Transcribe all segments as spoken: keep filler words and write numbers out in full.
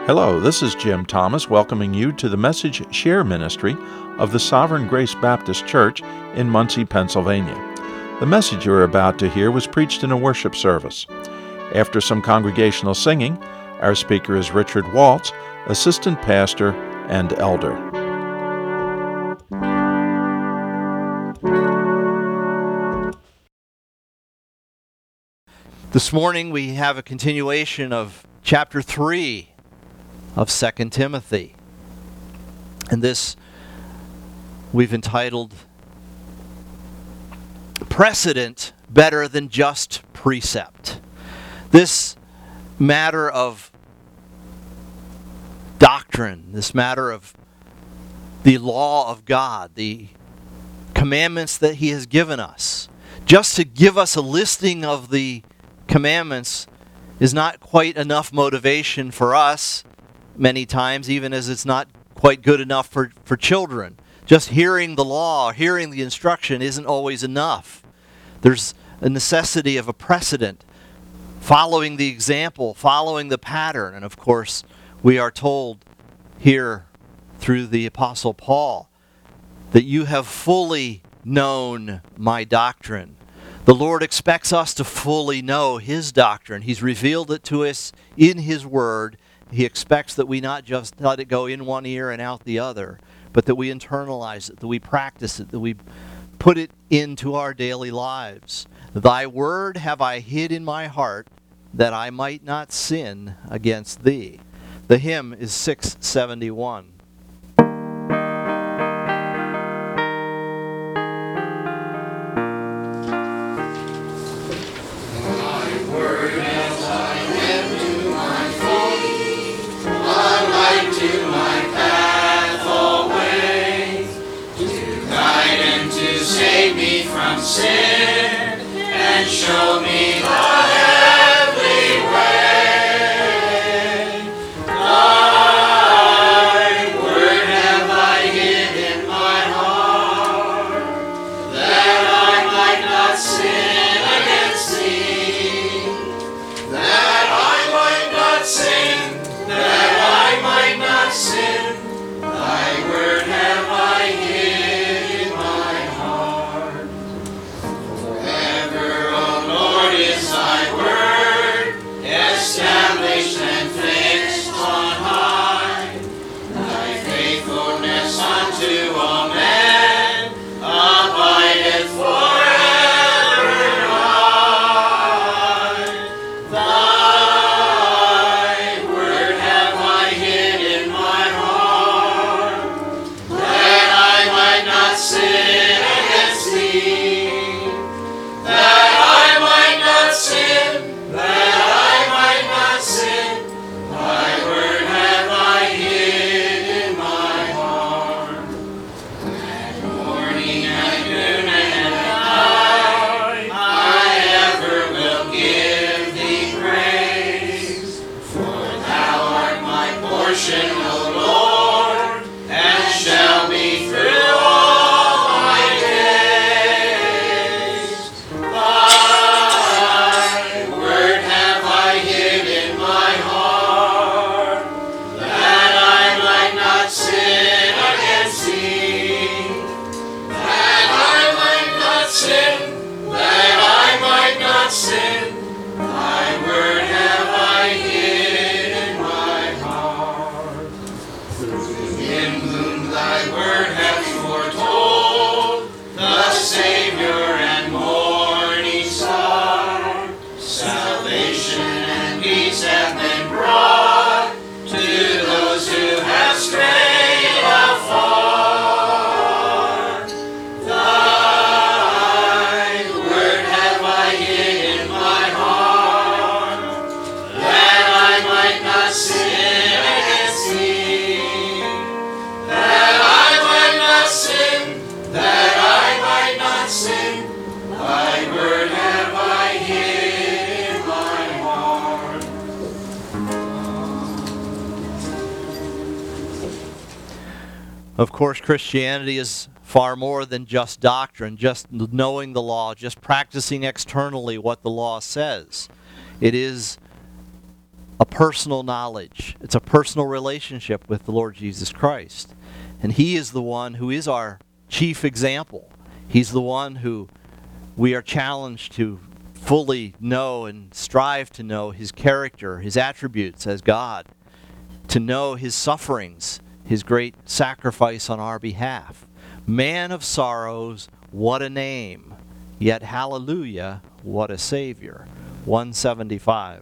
Hello, this is Jim Thomas welcoming you to the Message Share Ministry of the Sovereign Grace Baptist Church in Muncie, Pennsylvania. The message you're about to hear was preached in a worship service. After some congregational singing, our speaker is Richard Waltz, assistant pastor and elder. This morning we have a continuation of chapter three of Second Timothy. And this we've entitled Precedent Better Than Just Precept. This matter of doctrine, this matter of the law of God, the commandments that He has given us. Just to give us a listing of the commandments is not quite enough motivation for us many times, even as it's not quite good enough for, for children. Just hearing the law, hearing the instruction isn't always enough. There's a necessity of a precedent, following the example, following the pattern. And of course, we are told here through the Apostle Paul that you have fully known my doctrine. The Lord expects us to fully know His doctrine. He's revealed it to us in His Word. He expects that we not just let it go in one ear and out the other, but that we internalize it, that we practice it, that we put it into our daily lives. Thy word have I hid in my heart, that I might not sin against thee. The hymn is six seventy-one. Sin and show me the heavenly way. Thy word have I hid in my heart, that I might not sin against thee, that I might not sin, that I might not sin. Thy word have I hid in my heart. Forever, O Lord, is thy word, established and fixed on high. Thy faithfulness unto all men abideth forever and aye. Thy word have I hid in my heart, that I might not sin against thee, that I might not sin, that I might not sin. Thy word have I hid in my heart. At morning, at noon, and at night, I ever will give thee praise. For thou art my portion, O Lord, and shall be through all my days. Thy word have I hid in my heart, that I might not sin against thee, that I might not sin, that I might not sin. Thy word have I hid in my heart. Through him whom thy word hath foretold, the Savior and morning star, salvation and peace have been brought to those who have strayed afar. Thy word have I hid in my heart, that I might not sin against thee, that I might not sin, that I might not sin. Thy word have I hid in my heart. Of course, Christianity is far more than just doctrine, just knowing the law, just practicing externally what the law says. It is a personal knowledge. It's a personal relationship with the Lord Jesus Christ. And He is the one who is our chief example. He's the one who we are challenged to fully know and strive to know His character, His attributes as God, to know His sufferings, His great sacrifice on our behalf. Man of sorrows, what a name. Yet hallelujah, what a Savior. one seventy-five.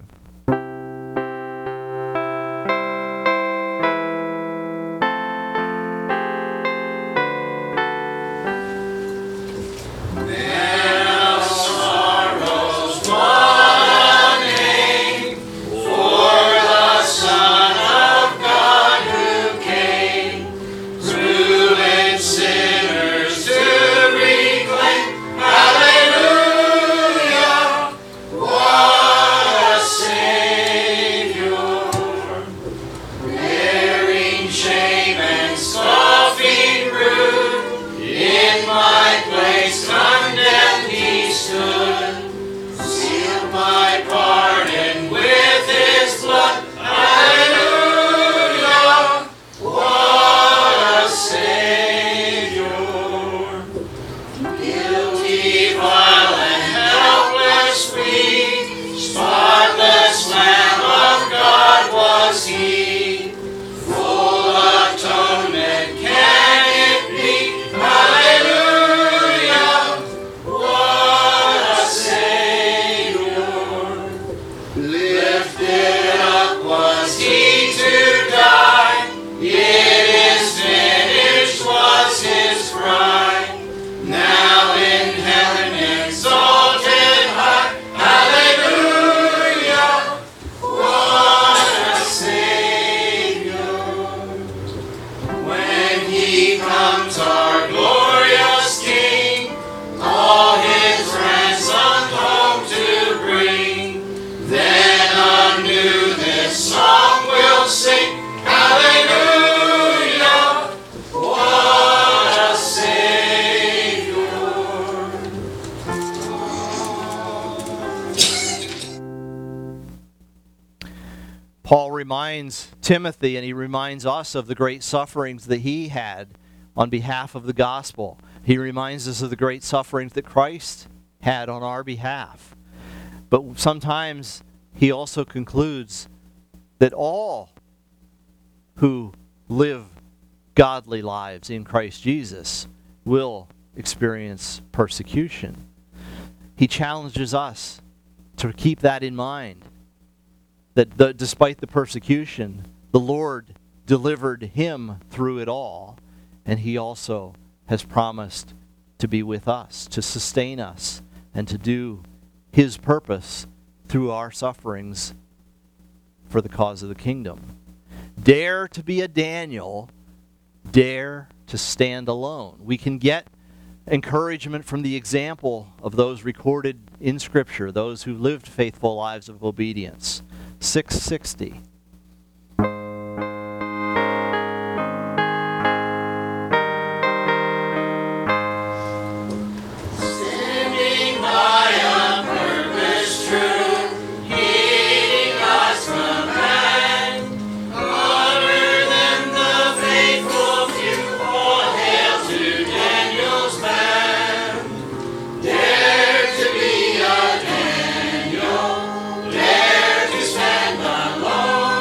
Paul reminds Timothy, and he reminds us of the great sufferings that he had on behalf of the gospel. He reminds us of the great sufferings that Christ had on our behalf. But sometimes he also concludes that all who live godly lives in Christ Jesus will experience persecution. He challenges us to keep that in mind. That the, despite the persecution, the Lord delivered him through it all, and He also has promised to be with us, to sustain us, and to do His purpose through our sufferings for the cause of the kingdom. Dare to be a Daniel, dare to stand alone. We can get encouragement from the example of those recorded in Scripture, those who lived faithful lives of obedience. six sixty. Standing by a purpose true, heeding God's command, honor them the faithful few, all hail to Daniel's band. Dare to be a Daniel, dare to stand alone.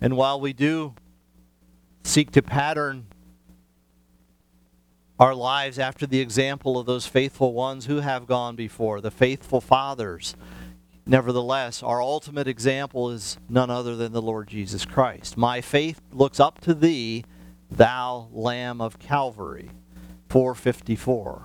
And while we do seek to pattern our lives after the example of those faithful ones who have gone before, the faithful fathers, nevertheless, our ultimate example is none other than the Lord Jesus Christ. My faith looks up to thee, thou Lamb of Calvary. four fifty-four.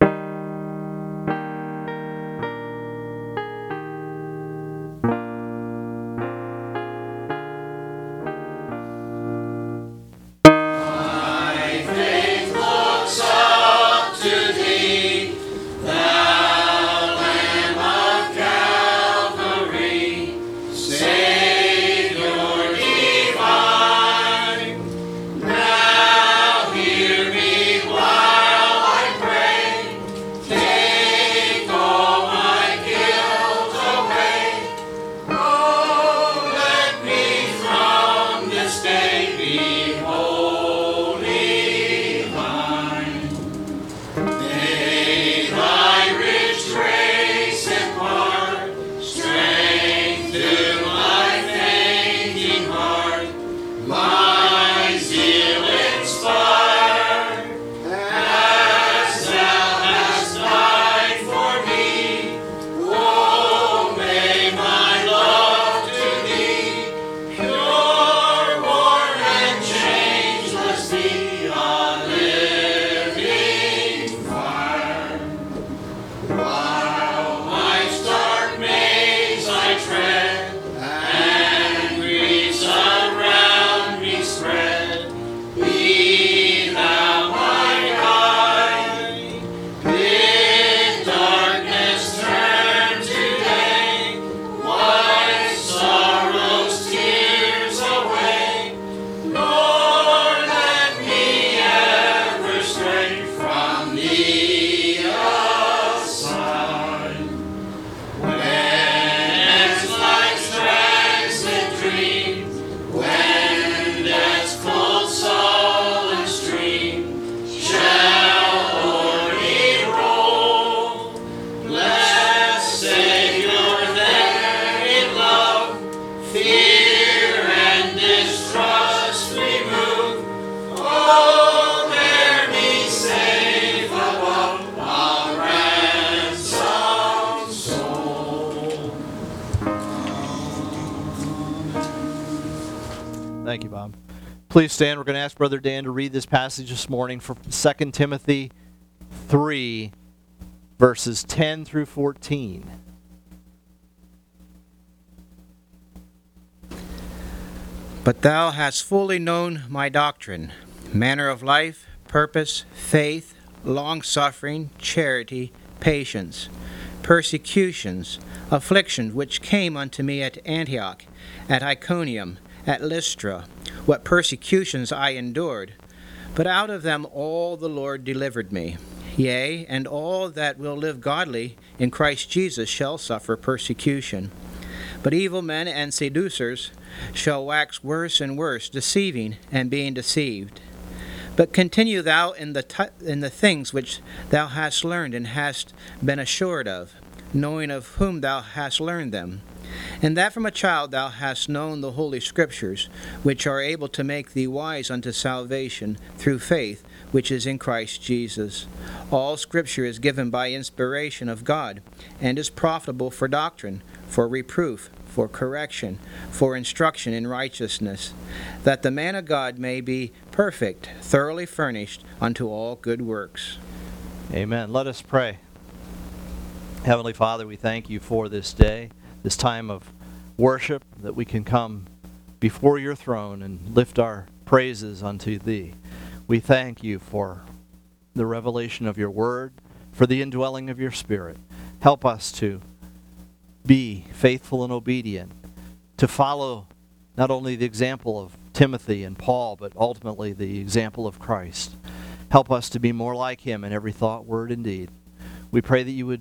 Thank you, Bob. Please stand. We're going to ask Brother Dan to read this passage this morning for Second Timothy three, verses ten through fourteen. But thou hast fully known my doctrine, manner of life, purpose, faith, long-suffering, charity, patience, persecutions, afflictions which came unto me at Antioch, at Iconium, at Lystra, what persecutions I endured. But out of them all the Lord delivered me. Yea, and all that will live godly in Christ Jesus shall suffer persecution. But evil men and seducers shall wax worse and worse, deceiving and being deceived. But continue thou in the t- in the things which thou hast learned and hast been assured of, knowing of whom thou hast learned them, and that from a child thou hast known the holy Scriptures, which are able to make thee wise unto salvation through faith which is in Christ Jesus. All Scripture is given by inspiration of God, and is profitable for doctrine, for reproof, for correction, for instruction in righteousness, that the man of God may be perfect, thoroughly furnished unto all good works. Amen. Let us pray. Heavenly Father, we thank you for this day, this time of worship, that we can come before your throne and lift our praises unto thee. We thank you for the revelation of your word, for the indwelling of your Spirit. Help us to be faithful and obedient, to follow not only the example of Timothy and Paul, but ultimately the example of Christ. Help us to be more like him in every thought, word, and deed. We pray that you would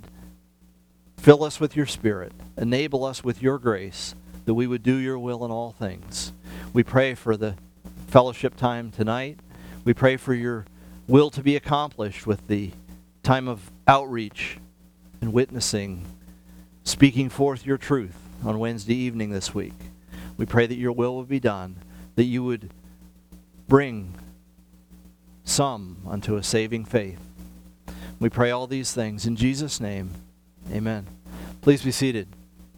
fill us with your Spirit, enable us with your grace, that we would do your will in all things. We pray for the fellowship time tonight. We pray for your will to be accomplished with the time of outreach and witnessing, speaking forth your truth on Wednesday evening this week. We pray that your will will be done. that you would bring some unto a saving faith. We pray all these things in Jesus' name. Amen. Please be seated.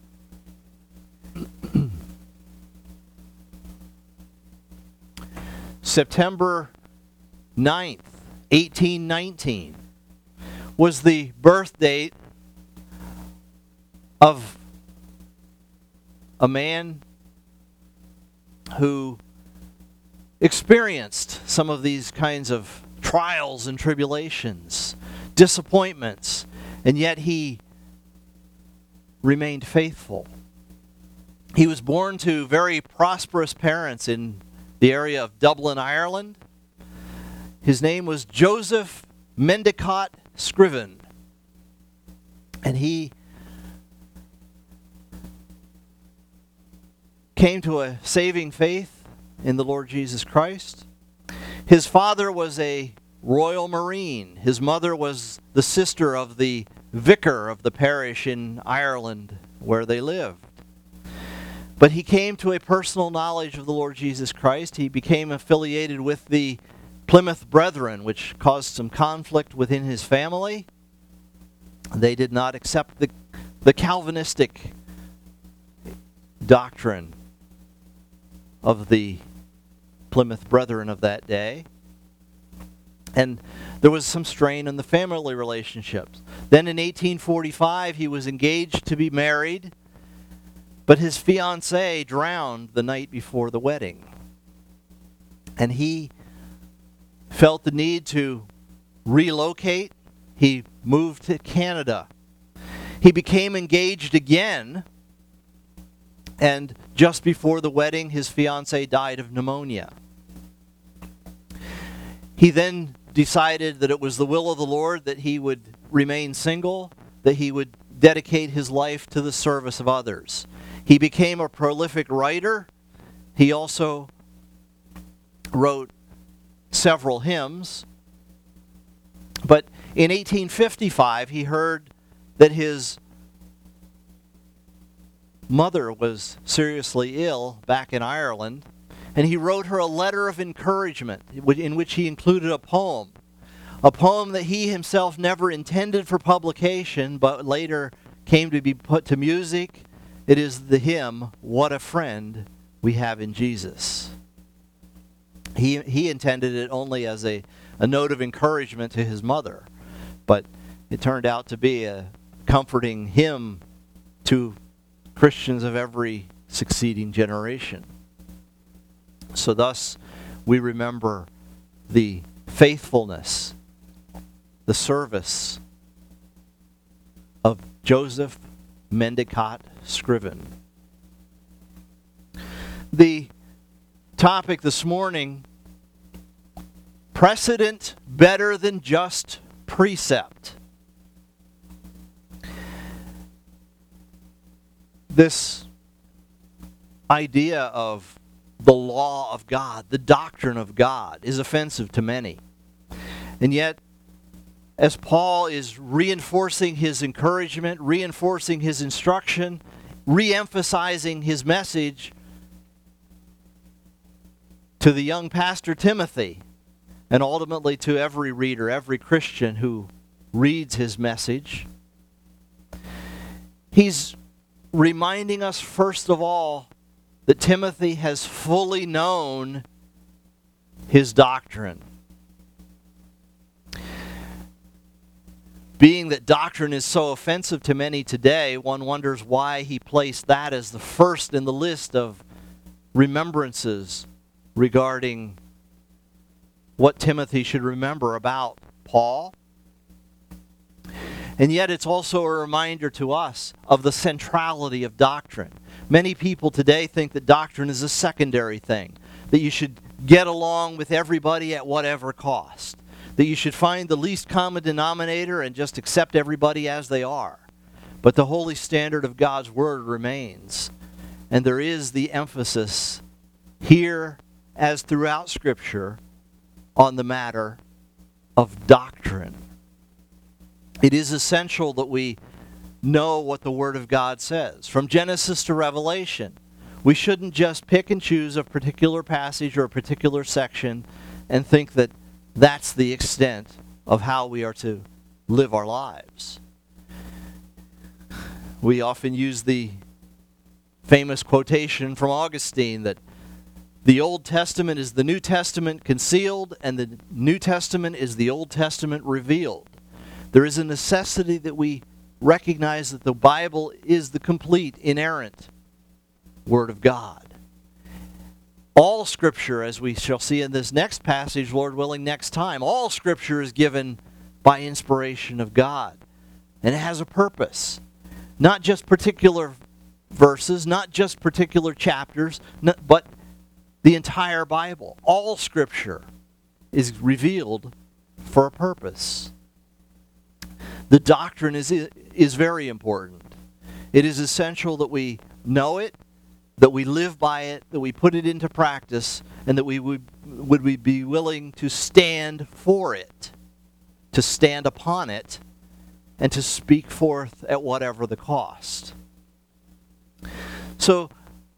September ninth, eighteen nineteen was the birth date of a man who experienced some of these kinds of trials and tribulations, disappointments, and yet he remained faithful. He was born to very prosperous parents in the area of Dublin, Ireland. His name was Joseph Mendicott Scriven, and he came to a saving faith in the Lord Jesus Christ. His father was a Royal Marine. His mother was the sister of the vicar of the parish in Ireland where they lived. But he came to a personal knowledge of the Lord Jesus Christ. He became affiliated with the Plymouth Brethren, which caused some conflict within his family. They did not accept the, the Calvinistic doctrine of the Plymouth Brethren of that day. And there was some strain in the family relationships. Then in eighteen forty-five, he was engaged to be married, but his fiancée drowned the night before the wedding. And he felt the need to relocate. He moved to Canada. He became engaged again, and just before the wedding, his fiancée died of pneumonia. He then decided that it was the will of the Lord that he would remain single, that he would dedicate his life to the service of others. He became a prolific writer. He also wrote several hymns. But in eighteen fifty-five, he heard that his mother was seriously ill back in Ireland, and he wrote her a letter of encouragement in which he included a poem, a poem that he himself never intended for publication, but later came to be put to music. It is the hymn, "What a Friend We Have in Jesus." He, he intended it only as a, a note of encouragement to his mother, but it turned out to be a comforting hymn to Christians of every succeeding generation. So thus, we remember the faithfulness, the service of Joseph Mendicott Scriven. The topic this morning, precedent better than just precept. This idea of the law of God, the doctrine of God, is offensive to many. And yet, as Paul is reinforcing his encouragement, reinforcing his instruction, re-emphasizing his message to the young pastor Timothy, and ultimately to every reader, every Christian who reads his message, he's reminding us, first of all, that Timothy has fully known his doctrine. Being that doctrine is so offensive to many today, one wonders why he placed that as the first in the list of remembrances regarding what Timothy should remember about Paul. And yet it's also a reminder to us of the centrality of doctrine. Many people today think that doctrine is a secondary thing, that you should get along with everybody at whatever cost, that you should find the least common denominator and just accept everybody as they are. But the holy standard of God's Word remains, and there is the emphasis here as throughout Scripture on the matter of doctrine. It is essential that we know what the Word of God says. From Genesis to Revelation, We shouldn't just pick and choose a particular passage or a particular section and think that that's the extent of how we are to live our lives. We often use the famous quotation from Augustine that the Old Testament is the New Testament concealed, and the New Testament is the Old Testament revealed. There is a necessity that we recognize that the Bible is the complete, inerrant Word of God. All Scripture, as we shall see in this next passage, Lord willing, next time, all Scripture is given by inspiration of God. And it has a purpose. Not just particular verses, not just particular chapters, but the entire Bible. All Scripture is revealed for a purpose. The doctrine is, is very important. It is essential that we know it, that we live by it, that we put it into practice, and that we would, would we be willing to stand for it, to stand upon it, and to speak forth at whatever the cost. So,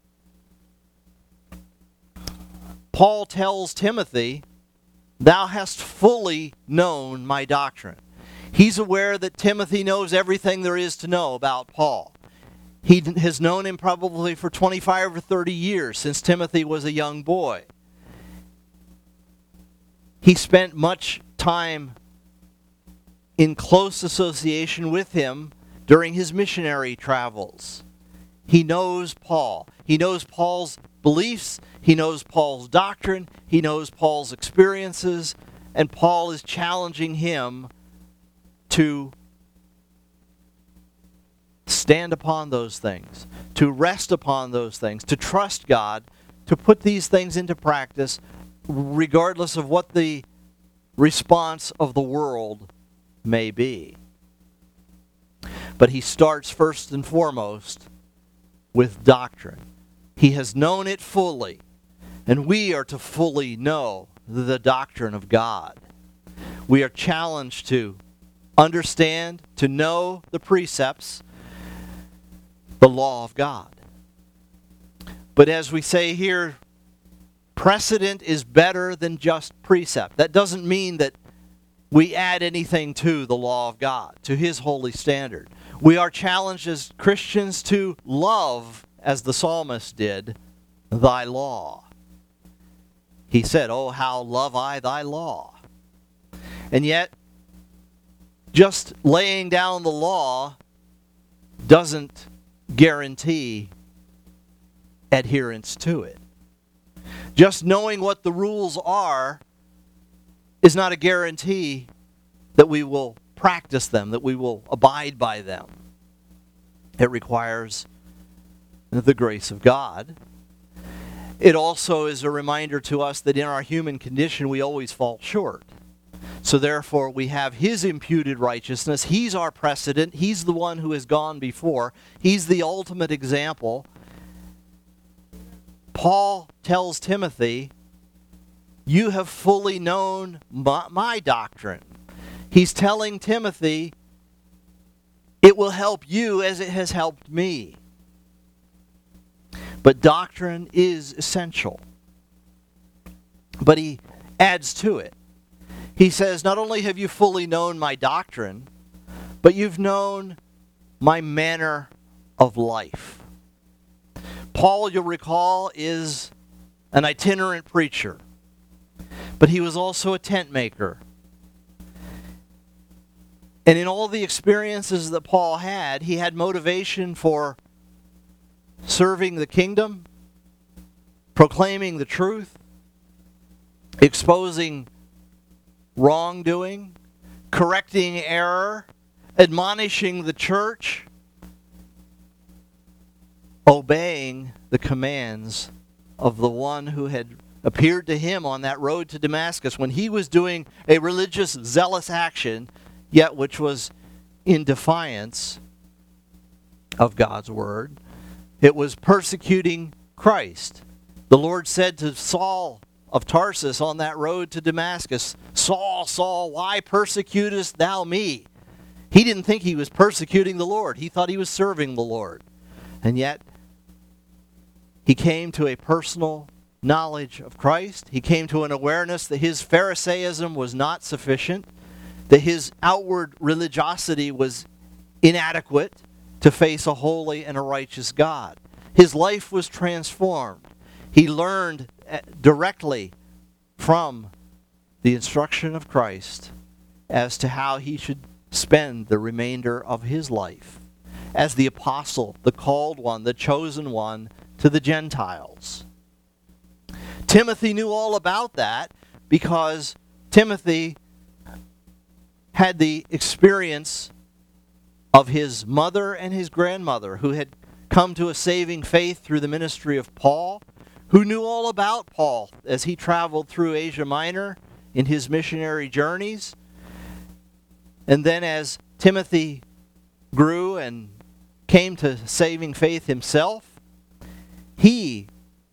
Paul tells Timothy, "Thou hast fully known my doctrine." He's aware that Timothy knows everything there is to know about Paul. He has known him probably for twenty-five or thirty years, since Timothy was a young boy. He spent much time in close association with him during his missionary travels. He knows Paul. He knows Paul's beliefs. He knows Paul's doctrine. He knows Paul's experiences. And Paul is challenging him to stand upon those things, to rest upon those things, to trust God, to put these things into practice, regardless of what the response of the world may be. But he starts first and foremost with doctrine. He has known it fully, and we are to fully know the doctrine of God. We are challenged to understand, to know the precepts, the law of God. But as we say here, precedent is better than just precept. That doesn't mean that we add anything to the law of God, to His holy standard. We are challenged as Christians to love, as the psalmist did, thy law. He said, "Oh, how love I thy law." And yet, just laying down the law doesn't guarantee adherence to it. Just knowing what the rules are is not a guarantee that we will practice them, that we will abide by them. It requires the grace of God. It also is a reminder to us that in our human condition we always fall short. So therefore we have His imputed righteousness. He's our precedent. He's the one who has gone before. He's the ultimate example. Paul tells Timothy, "You have fully known my, my doctrine." He's telling Timothy, it will help you as it has helped me. But doctrine is essential. But he adds to it. He says, not only have you fully known my doctrine, but you've known my manner of life. Paul, you'll recall, is an itinerant preacher, but he was also a tent maker. And in all the experiences that Paul had, he had motivation for serving the kingdom, proclaiming the truth, exposing wrongdoing, correcting error, admonishing the church, obeying the commands of the one who had appeared to him on that road to Damascus when he was doing a religious, zealous action, yet which was in defiance of God's word. It was persecuting Christ. The Lord said to Saul of Tarsus on that road to Damascus, "Saul, Saul, why persecutest thou me?" He didn't think he was persecuting the Lord. He thought he was serving the Lord. And yet, He came to a personal knowledge of Christ. He came to an awareness that his Pharisaism was not sufficient, that his outward religiosity was inadequate to face a holy and a righteous God. His life was transformed. He learned directly from the instruction of Christ as to how he should spend the remainder of his life as the apostle, the called one, the chosen one to the Gentiles. Timothy knew all about that because Timothy had the experience of his mother and his grandmother who had come to a saving faith through the ministry of Paul, who knew all about Paul as he traveled through Asia Minor in his missionary journeys. And then as Timothy grew and came to saving faith himself, he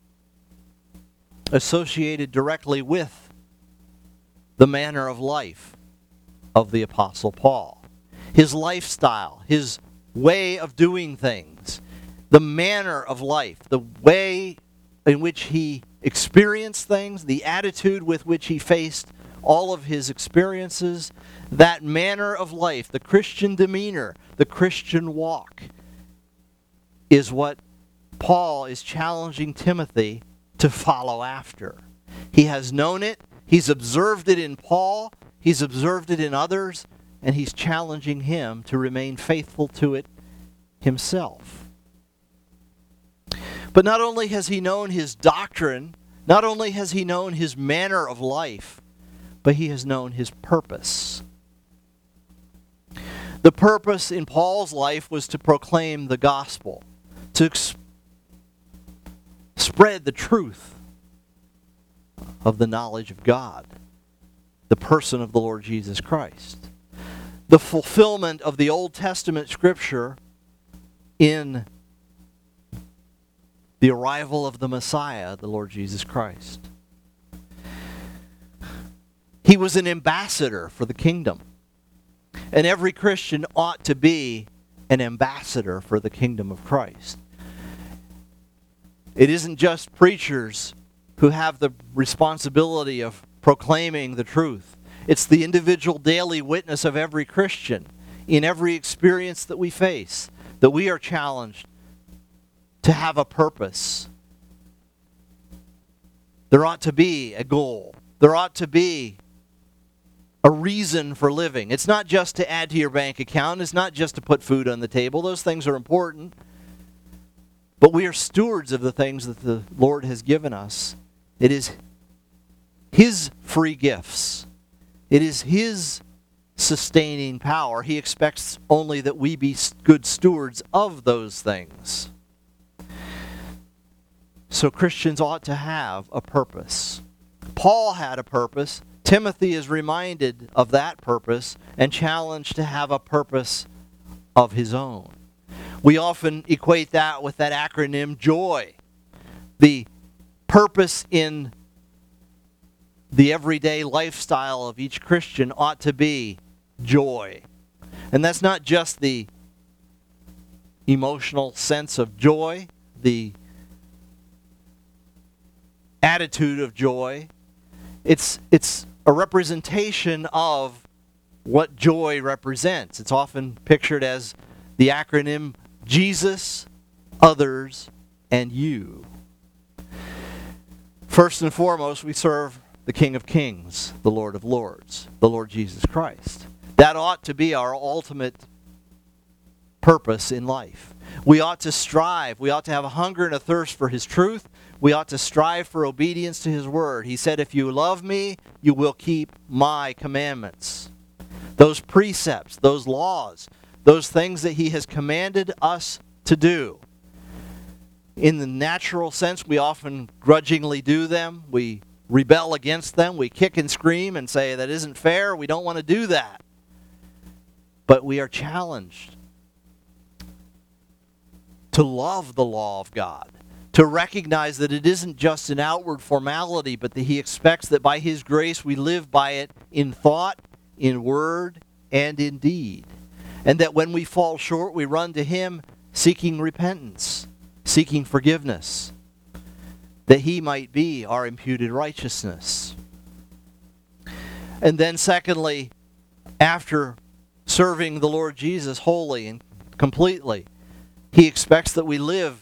associated directly with the manner of life of the Apostle Paul. His lifestyle, his way of doing things, the manner of life, the way in which he experienced things, the attitude with which he faced all of his experiences, that manner of life, the Christian demeanor, the Christian walk, is what Paul is challenging Timothy to follow after. He has known it, he's observed it in Paul, he's observed it in others, and he's challenging him to remain faithful to it himself. But not only has he known his doctrine, not only has he known his manner of life, but he has known his purpose. The purpose in Paul's life was to proclaim the gospel, to ex- spread the truth of the knowledge of God, the person of the Lord Jesus Christ. The fulfillment of the Old Testament scripture in the arrival of the Messiah, the Lord Jesus Christ. He was an ambassador for the kingdom. And every Christian ought to be an ambassador for the kingdom of Christ. It isn't just preachers who have the responsibility of proclaiming the truth. It's the individual daily witness of every Christian in every experience that we face, that we are challenged to have a purpose. There ought to be a goal. There ought to be a reason for living. It's not just to add to your bank account. It's not just to put food on the table. Those things are important. But we are stewards of the things that the Lord has given us. It is His free gifts. It is His sustaining power. He expects only that we be good stewards of those things. So Christians ought to have a purpose. Paul had a purpose. Timothy is reminded of that purpose and challenged to have a purpose of his own. We often equate that with that acronym JOY. The purpose in the everyday lifestyle of each Christian ought to be joy. And that's not just the emotional sense of joy, the attitude of joy. It's, it's a representation of what joy represents. It's often pictured as the acronym Jesus, others, and you. First and foremost, we serve the King of Kings, the Lord of Lords, the Lord Jesus Christ. That ought to be our ultimate purpose in life. We ought to strive. We ought to have a hunger and a thirst for His truth. We ought to strive for obedience to His word. He said, if you love me, you will keep my commandments. Those precepts, those laws, those things that He has commanded us to do. In the natural sense, we often grudgingly do them. We rebel against them. We kick and scream and say, that isn't fair. We don't want to do that. But we are challenged to love the law of God, to recognize that it isn't just an outward formality, but that He expects that by His grace we live by it in thought, in word, and in deed. And that when we fall short, we run to Him seeking repentance, seeking forgiveness. that he might be our imputed righteousness. And then secondly, after serving the Lord Jesus wholly and completely, he expects that we live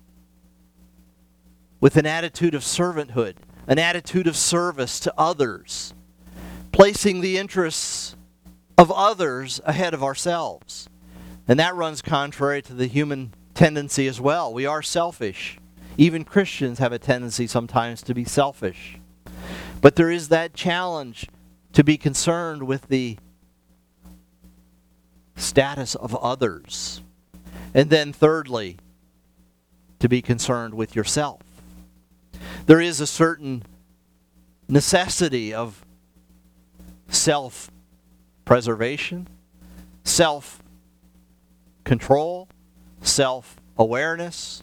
with an attitude of servanthood, an attitude of service to others, placing the interests of others ahead of ourselves. And that runs contrary to the human tendency as well. We are selfish. Even Christians have a tendency sometimes to be selfish. But there is that challenge to be concerned with the status of others. And then thirdly, to be concerned with yourself. There is a certain necessity of self-preservation, self-control, self-awareness.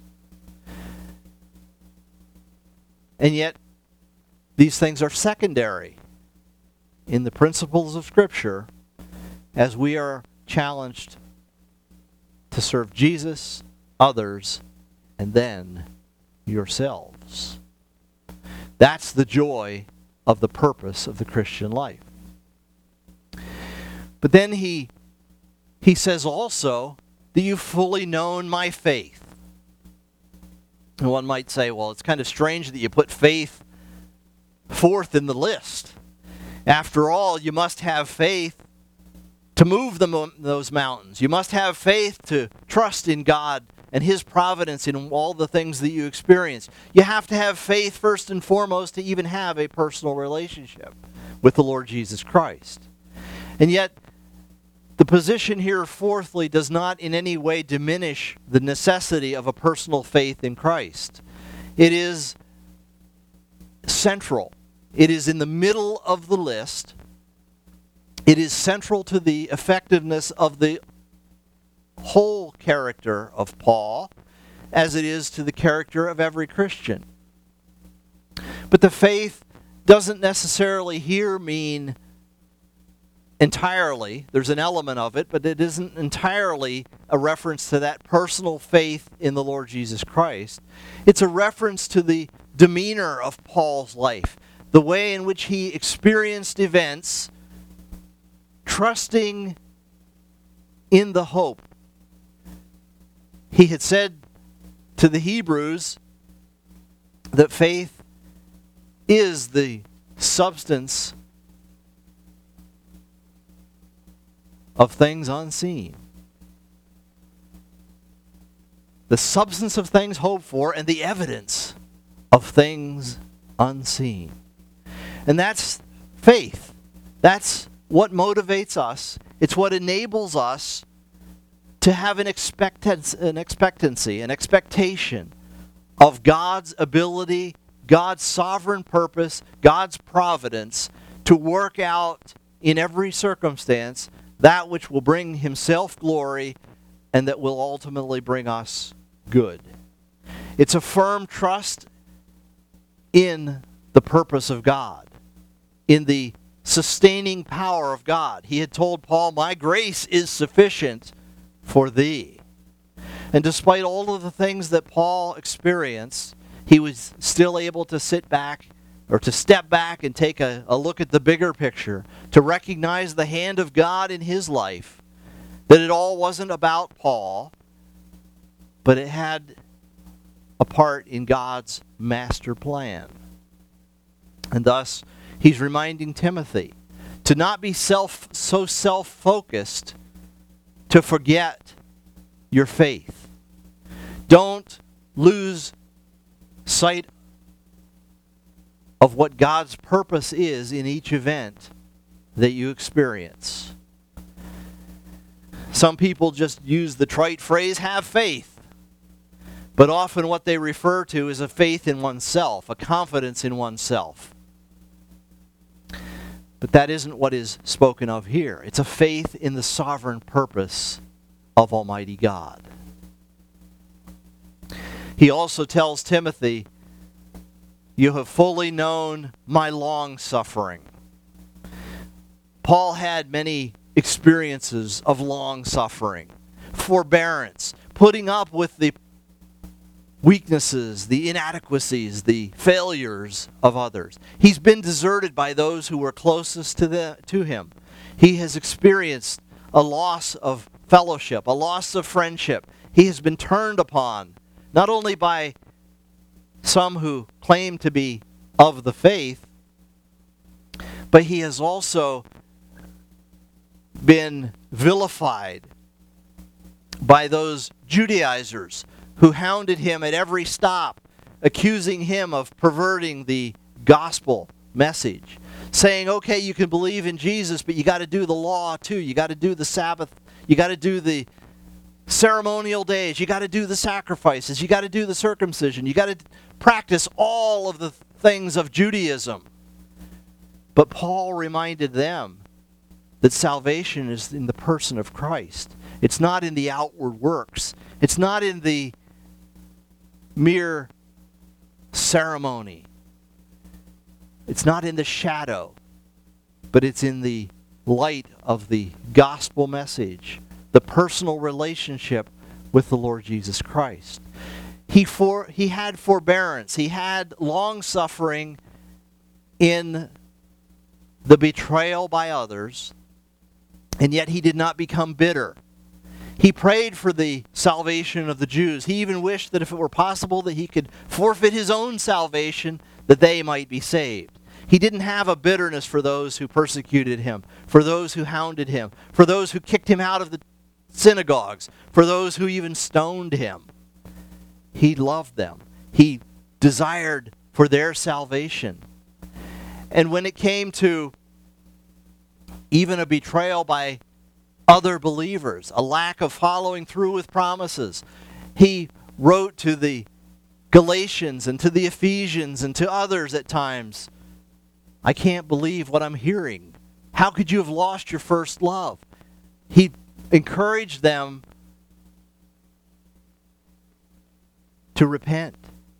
And yet, these things are secondary in the principles of Scripture as we are challenged to serve Jesus, others, and then yourselves. That's the joy of the purpose of the Christian life. But then he, he says also that you've fully known my faith. And one might say, well, it's kind of strange that you put faith fourth in the list. After all, you must have faith to move them, those mountains. You must have faith to trust in God and His providence in all the things that you experience. You have to have faith first and foremost to even have a personal relationship with the Lord Jesus Christ. And yet, the position here, fourthly, does not in any way diminish the necessity of a personal faith in Christ. It is central. It is in the middle of the list. It is central to the effectiveness of the whole character of Paul, as it is to the character of every Christian. But the faith doesn't necessarily here mean entirely. There's an element of it, but it isn't entirely a reference to that personal faith in the Lord Jesus Christ. It's a reference to the demeanor of Paul's life, the way in which he experienced events, trusting in the hope. He had said to the Hebrews that faith is the substance of things unseen. The substance of things hoped for and the evidence of things unseen. And that's faith. That's what motivates us. It's what enables us to have an expectancy, an expectancy, an expectation of God's ability, God's sovereign purpose, God's providence to work out in every circumstance that which will bring Himself glory and that will ultimately bring us good. It's a firm trust in the purpose of God, in the sustaining power of God. He had told Paul, "My grace is sufficient for thee." And despite all of the things that Paul experienced, he was still able to sit back or to step back and take a, a look at the bigger picture, to recognize the hand of God in his life, that it all wasn't about Paul, but it had a part in God's master plan. And thus, he's reminding Timothy to not be self so self-focused to forget your faith. Don't lose sight of what God's purpose is in each event that you experience. Some people just use the trite phrase, have faith. But often what they refer to is a faith in oneself, a confidence in oneself. But that isn't what is spoken of here. It's a faith in the sovereign purpose of Almighty God. He also tells Timothy, "You have fully known my long suffering." Paul had many experiences of long suffering, forbearance, putting up with the weaknesses, the inadequacies, the failures of others. He's been deserted by those who were closest to, the, to him. He has experienced a loss of fellowship, a loss of friendship. He has been turned upon, not only by some who claim to be of the faith, but he has also been vilified by those Judaizers who hounded him at every stop, accusing him of perverting the gospel message, saying, okay, you can believe in Jesus, but you got to do the law too. You got to do the Sabbath. You got to do the ceremonial days. You got to do the sacrifices. You got to do the circumcision. You got to practice all of the things of Judaism. But Paul reminded them that salvation is in the person of Christ. It's not in the outward works. It's not in the mere ceremony. It's not in the shadow, but it's in the light of the gospel message, the personal relationship with the Lord Jesus Christ. He for he had forbearance. He had long suffering in the betrayal by others, and yet he did not become bitter. He prayed for the salvation of the Jews. He even wished that if it were possible that he could forfeit his own salvation that they might be saved. He didn't have a bitterness for those who persecuted him, for those who hounded him, for those who kicked him out of the synagogues, for those who even stoned him. He loved them. He desired for their salvation. And when it came to even a betrayal by other believers, a lack of following through with promises, he wrote to the Galatians and to the Ephesians and to others at times, I can't believe what I'm hearing. How could you have lost your first love? He encouraged them to repent,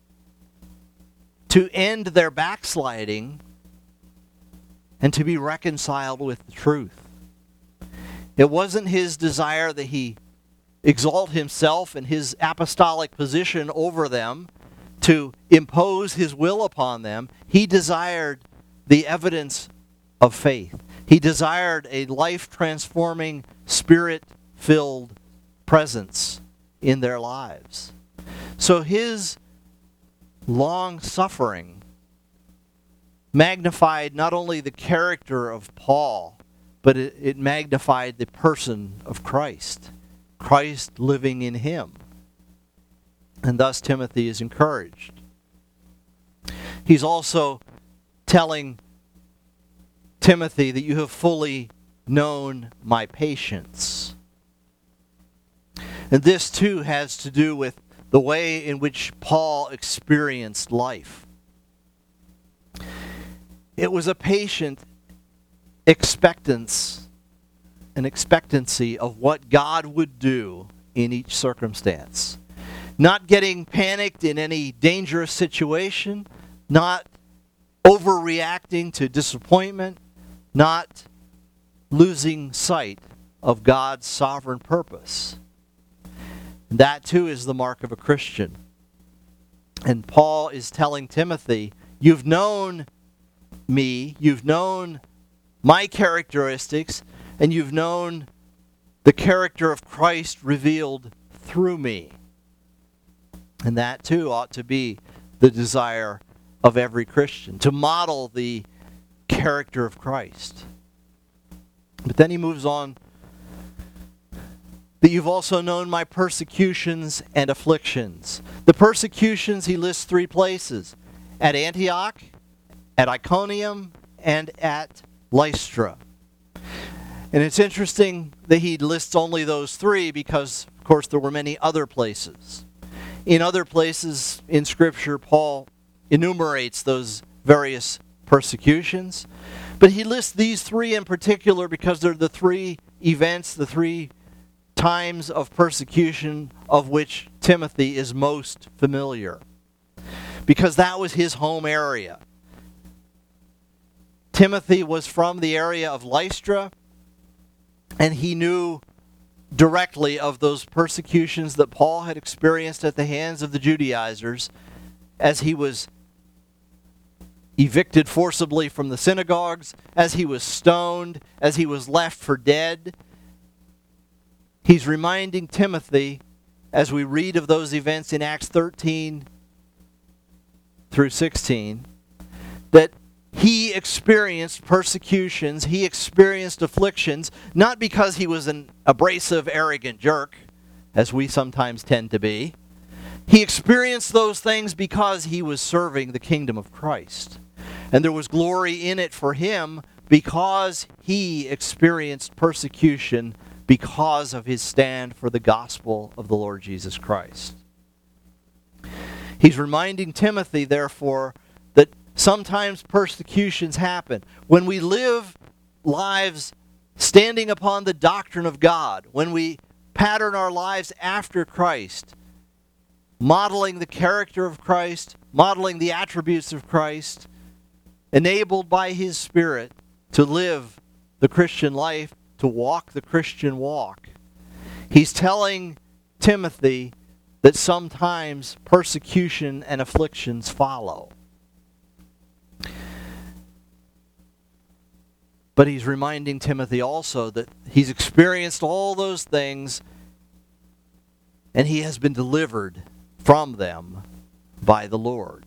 to end their backsliding, and to be reconciled with the truth. It wasn't his desire that he exalt himself and his apostolic position over them to impose his will upon them. He desired the evidence of faith. He desired a life-transforming, spirit-filled presence in their lives. So his long suffering magnified not only the character of Paul, but it, it magnified the person of Christ. Christ living in him. And thus Timothy is encouraged. He's also telling Timothy that you have fully known my patience. And this too has to do with the way in which Paul experienced life. It was a patient expectance, an expectancy of what God would do in each circumstance. Not getting panicked in any dangerous situation, not overreacting to disappointment, not losing sight of God's sovereign purpose. That too is the mark of a Christian. And Paul is telling Timothy, you've known me, you've known my characteristics, and you've known the character of Christ revealed through me. And that too ought to be the desire of every Christian, to model the character of Christ. But then he moves on, that you've also known my persecutions and afflictions. The persecutions, he lists three places: at Antioch, at Iconium, and at Lystra. And it's interesting that he lists only those three because, of course, there were many other places. In other places in Scripture, Paul enumerates those various persecutions. But he lists these three in particular because they're the three events, the three times of persecution of which Timothy is most familiar. Because that was his home area. Timothy was from the area of Lystra, and he knew directly of those persecutions that Paul had experienced at the hands of the Judaizers as he was evicted forcibly from the synagogues, as he was stoned, as he was left for dead. He's reminding Timothy, as we read of those events in Acts thirteen through sixteen, that he experienced persecutions, he experienced afflictions, not because he was an abrasive, arrogant jerk, as we sometimes tend to be. He experienced those things because he was serving the kingdom of Christ. And there was glory in it for him because he experienced persecution because of his stand for the gospel of the Lord Jesus Christ. He's reminding Timothy, therefore, that sometimes persecutions happen. When we live lives standing upon the doctrine of God, when we pattern our lives after Christ, modeling the character of Christ, modeling the attributes of Christ, enabled by His Spirit to live the Christian life, to walk the Christian walk, he's telling Timothy that sometimes persecution and afflictions follow. But he's reminding Timothy also that he's experienced all those things and he has been delivered from them by the Lord.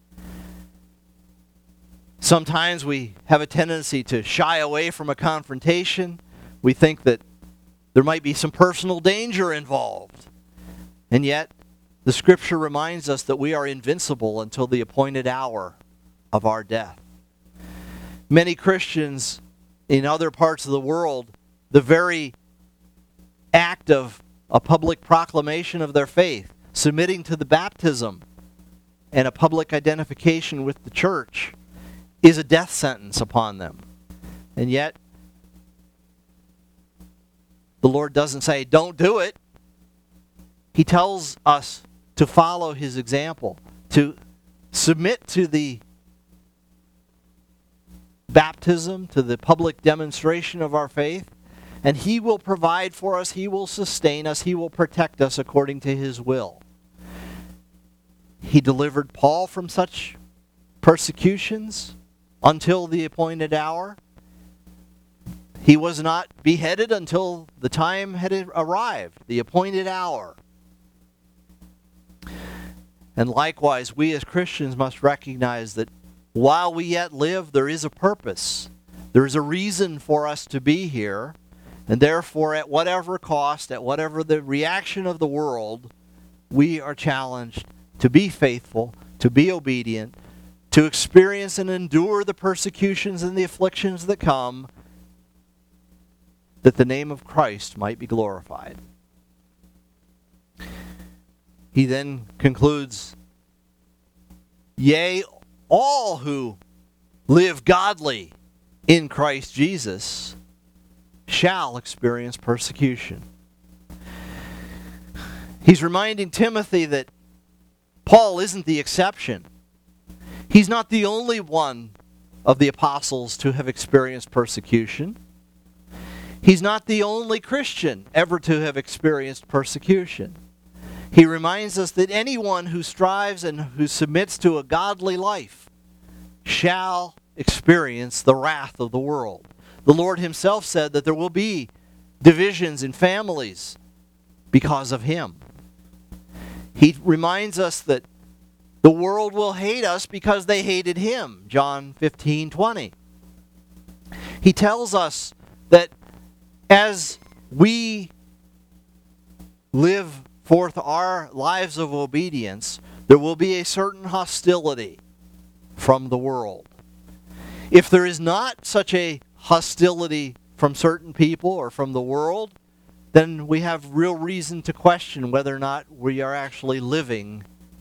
Sometimes we have a tendency to shy away from a confrontation. We think that there might be some personal danger involved. And yet, the Scripture reminds us that we are invincible until the appointed hour of our death. Many Christians in other parts of the world, the very act of a public proclamation of their faith, submitting to the baptism and a public identification with the church, is a death sentence upon them. And yet, the Lord doesn't say, don't do it. He tells us to follow His example, to submit to the baptism, to the public demonstration of our faith, and He will provide for us, He will sustain us, He will protect us according to His will. He delivered Paul from such persecutions until the appointed hour. He was not beheaded until the time had arrived, the appointed hour. And likewise, we as Christians must recognize that while we yet live, there is a purpose. There is a reason for us to be here. And therefore, at whatever cost, at whatever the reaction of the world, we are challenged to be faithful, to be obedient, to experience and endure the persecutions and the afflictions that come, that the name of Christ might be glorified. He then concludes, yea, all who live godly in Christ Jesus shall experience persecution. He's reminding Timothy that Paul isn't the exception. He's not the only one of the apostles to have experienced persecution. He's not the only Christian ever to have experienced persecution. He reminds us that anyone who strives and who submits to a godly life shall experience the wrath of the world. The Lord Himself said that there will be divisions in families because of Him. He reminds us that the world will hate us because they hated Him, John fifteen twenty. He tells us that as we live forth our lives of obedience, there will be a certain hostility from the world. If there is not such a hostility from certain people or from the world, then we have real reason to question whether or not we are actually living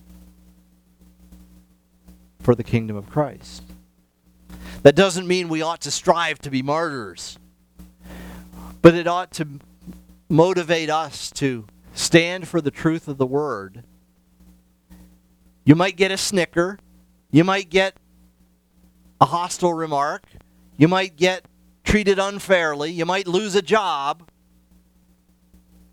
for the kingdom of Christ. That doesn't mean we ought to strive to be martyrs, but it ought to motivate us to stand for the truth of the Word. You might get a snicker. You might get a hostile remark. You might get treated unfairly. You might lose a job.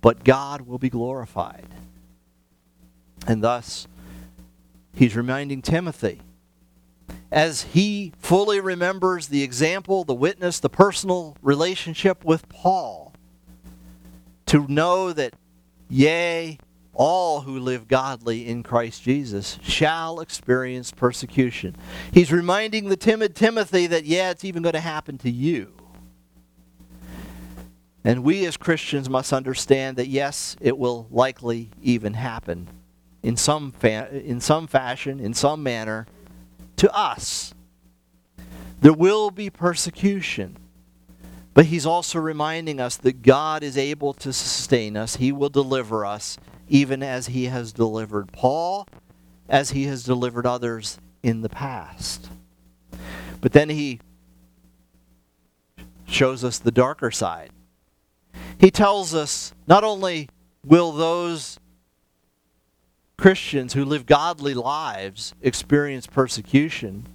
but God will be glorified. And thus, he's reminding Timothy, as he fully remembers the example, the witness, the personal relationship with Paul, to know that, yea, all who live godly in Christ Jesus shall experience persecution. He's reminding the timid Timothy that, yeah, it's even going to happen to you. And we as Christians must understand that, yes, it will likely even happen in some fa- in some fashion, in some manner, to us. There will be persecution. But he's also reminding us that God is able to sustain us. He will deliver us, even as he has delivered Paul, as he has delivered others in the past. But then he shows us the darker side. He tells us not only will those Christians who live godly lives experience persecution,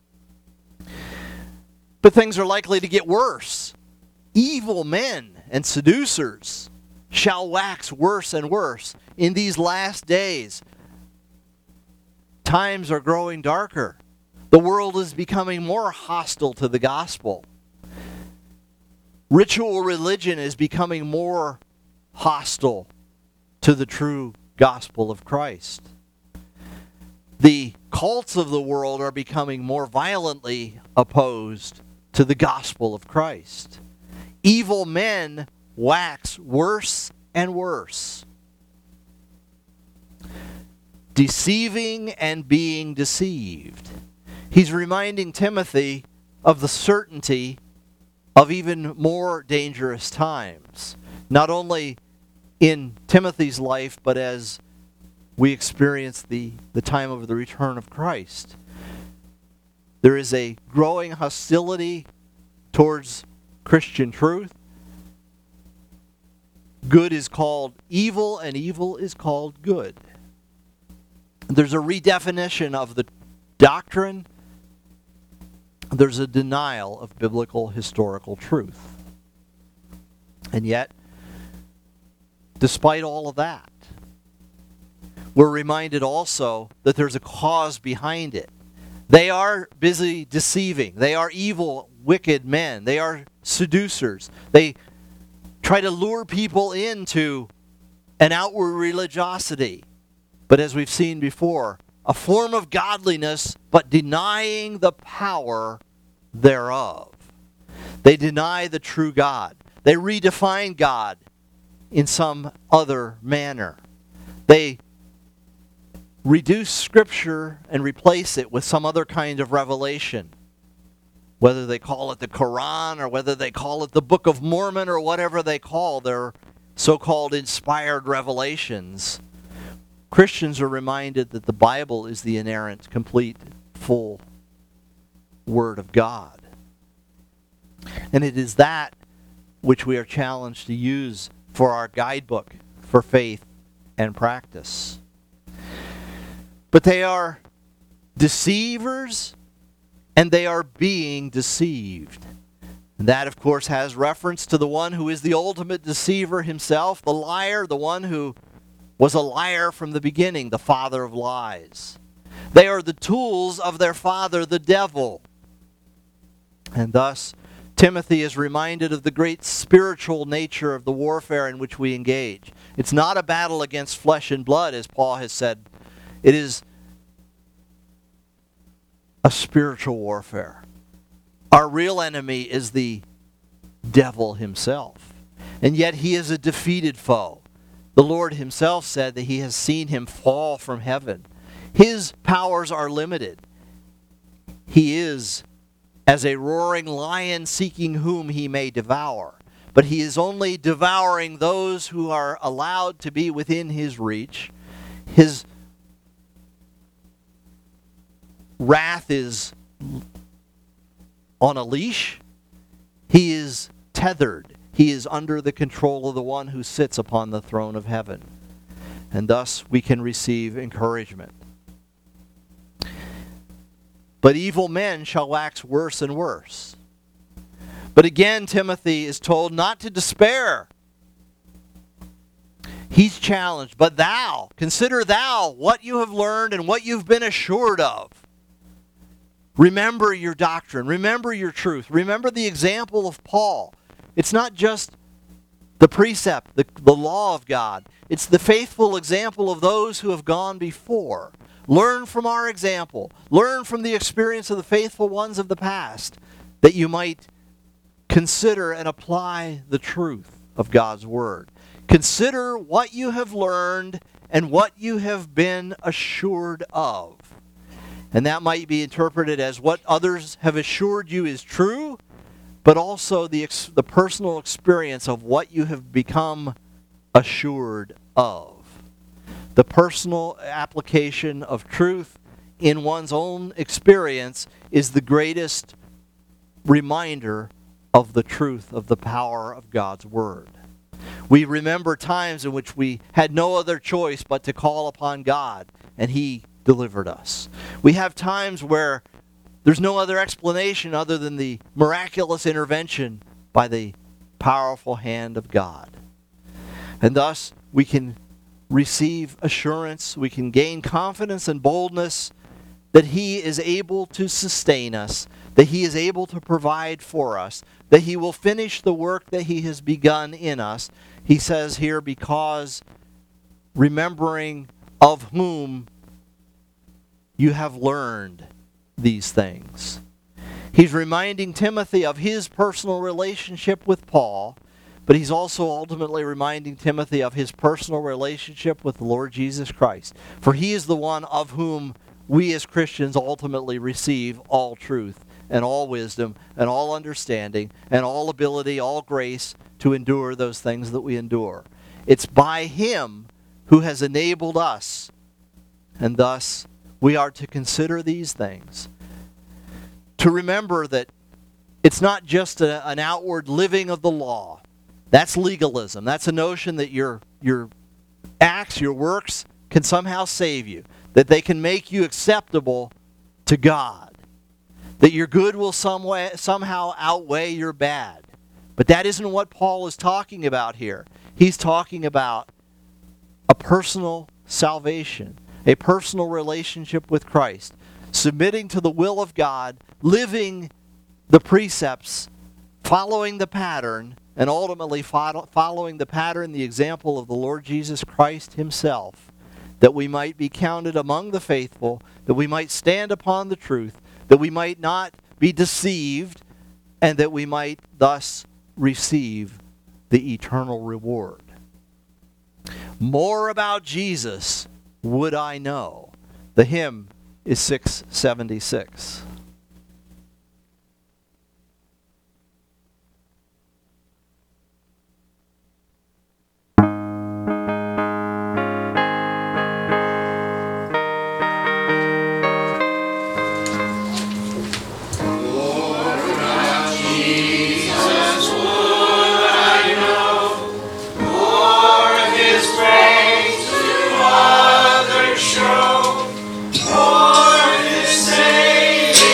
but things are likely to get worse. Evil men and seducers shall wax worse and worse in these last days. Times are growing darker. The world is becoming more hostile to the gospel. Ritual religion is becoming more hostile to the true gospel of Christ. The cults of the world are becoming more violently opposed to the gospel of Christ. Evil men wax worse and worse, deceiving and being deceived. He's reminding Timothy of the certainty of even more dangerous times, not only in Timothy's life, but as we experience the, the time of the return of Christ. There is a growing hostility towards Christian truth. Good is called evil, and evil is called good. There's a redefinition of the doctrine. There's a denial of biblical historical truth. And yet, despite all of that, we're reminded also that there's a cause behind it. They are busy deceiving. They are evil, wicked men. They are seducers. They try to lure people into an outward religiosity. But as we've seen before, a form of godliness, but denying the power thereof. They deny the true God. They redefine God in some other manner. They reduce Scripture and replace it with some other kind of revelation. Whether they call it the Quran or whether they call it the Book of Mormon or whatever they call their so-called inspired revelations, Christians are reminded that the Bible is the inerrant, complete, full Word of God. And it is that which we are challenged to use for our guidebook for faith and practice. But they are deceivers, and they are being deceived. And that, of course, has reference to the one who is the ultimate deceiver himself, the liar, the one who was a liar from the beginning, the father of lies. They are the tools of their father, the devil. And thus, Timothy is reminded of the great spiritual nature of the warfare in which we engage. It's not a battle against flesh and blood, as Paul has said. It is a spiritual warfare. Our real enemy is the devil himself. And yet he is a defeated foe. The Lord himself said that he has seen him fall from heaven. His powers are limited. He is as a roaring lion seeking whom he may devour. But he is only devouring those who are allowed to be within his reach. His wrath is on a leash. He is tethered. He is under the control of the one who sits upon the throne of heaven. And thus we can receive encouragement. But evil men shall wax worse and worse. But again, Timothy is told not to despair. He's challenged. But thou, consider thou what you have learned and what you've been assured of. Remember your doctrine. Remember your truth. Remember the example of Paul. It's not just the precept, the, the law of God. It's the faithful example of those who have gone before. Learn from our example. Learn from the experience of the faithful ones of the past, that you might consider and apply the truth of God's Word. Consider what you have learned and what you have been assured of. And that might be interpreted as what others have assured you is true, but also the, ex- the personal experience of what you have become assured of. The personal application of truth in one's own experience is the greatest reminder of the truth of the power of God's Word. We remember times in which we had no other choice but to call upon God, and He delivered us. We have times where there's no other explanation other than the miraculous intervention by the powerful hand of God. And thus, we can receive assurance, we can gain confidence and boldness that He is able to sustain us, that He is able to provide for us, that He will finish the work that He has begun in us. He says here, because remembering of whom you have learned these things. He's reminding Timothy of his personal relationship with Paul, but he's also ultimately reminding Timothy of his personal relationship with the Lord Jesus Christ. For He is the one of whom we as Christians ultimately receive all truth and all wisdom and all understanding and all ability, all grace to endure those things that we endure. It's by Him who has enabled us, and thus we are to consider these things. To remember that it's not just a, an outward living of the law. That's legalism. That's a notion that your, your acts, your works can somehow save you. That they can make you acceptable to God. That your good will some way, somehow outweigh your bad. But that isn't what Paul is talking about here. He's talking about a personal salvation. A personal relationship with Christ, submitting to the will of God, living the precepts, following the pattern, and ultimately following the pattern, the example of the Lord Jesus Christ Himself, that we might be counted among the faithful, that we might stand upon the truth, that we might not be deceived, and that we might thus receive the eternal reward. More about Jesus would I know. The hymn is six seventy-six. Show, for His Savior.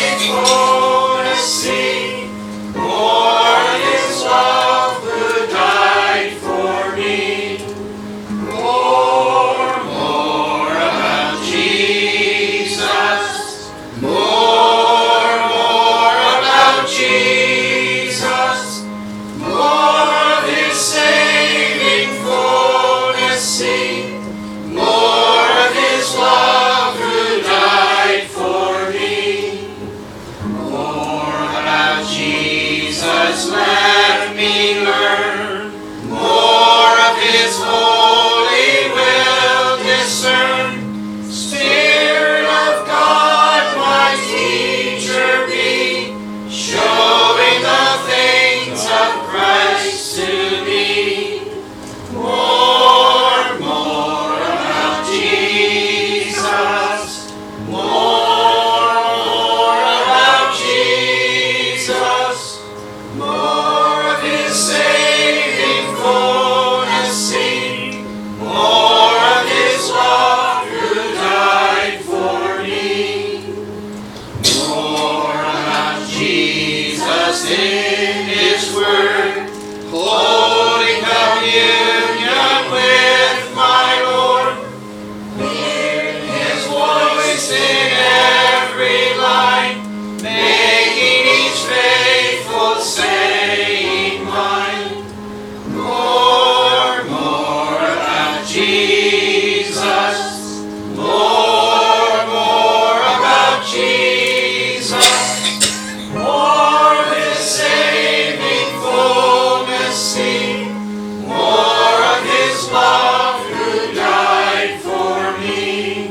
Jesus. More, more about Jesus. More of His saving fullness see. More of His love who died for me.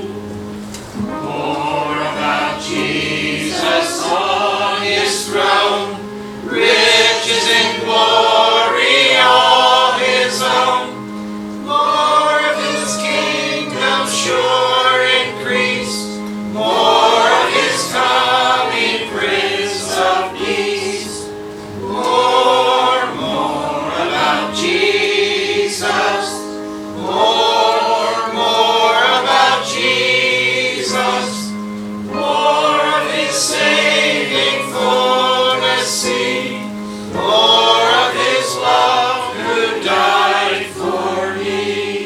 More about Jesus on His throne. Riches and glory all His own. More of His kingdom sure increase. More of His coming Prince of Peace. More, more about Jesus. More, more about Jesus. More of His saving fullness see. More of His love who died for me.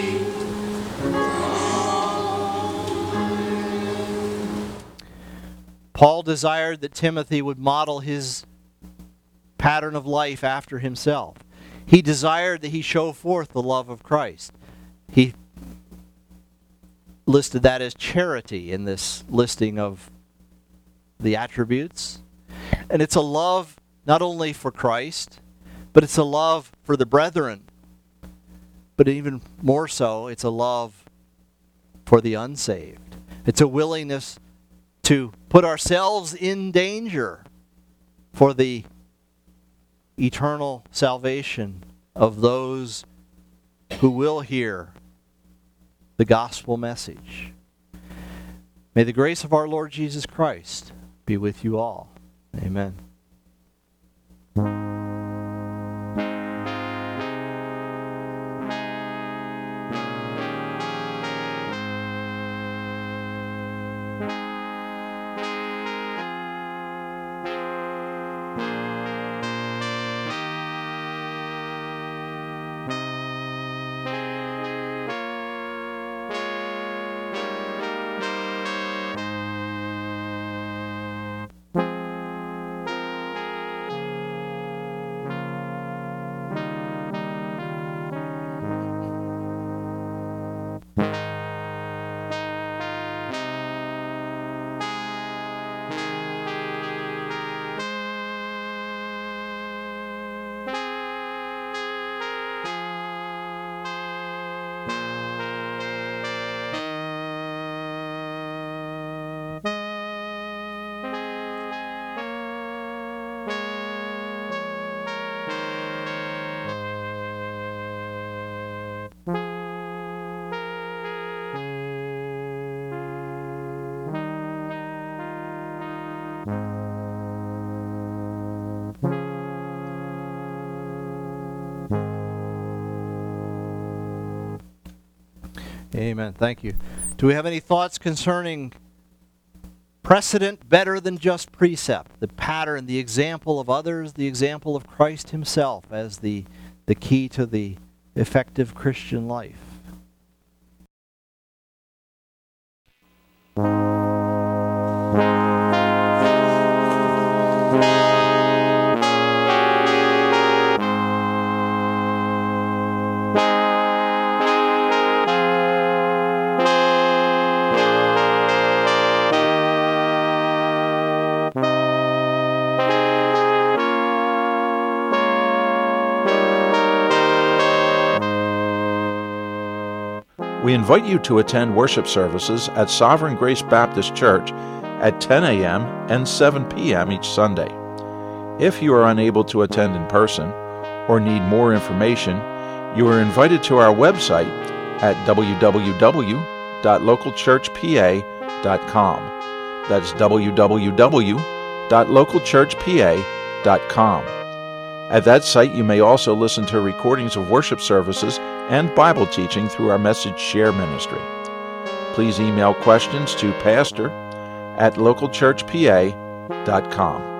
Paul desired that Timothy would model his pattern of life after himself. He desired that he show forth the love of Christ. He listed that as charity in this listing of the attributes. And it's a love not only for Christ, but it's a love for the brethren. But even more so, it's a love for the unsaved. It's a willingness to put ourselves in danger for the eternal salvation of those who will hear the gospel message. May the grace of our Lord Jesus Christ be with you all. Amen. Amen. Thank you. Do we have any thoughts concerning precedent better than just precept? The pattern, the example of others, the example of Christ Himself as the, the key to the effective Christian life. We invite you to attend worship services at Sovereign Grace Baptist Church at ten a.m. and seven p.m. each Sunday. If you are unable to attend in person or need more information, you are invited to our website at w w w dot local church p a dot com. That's w w w dot local church p a dot com. At that site, you may also listen to recordings of worship services and Bible teaching through our Message Share ministry. Please email questions to pastor at local church p a dot com.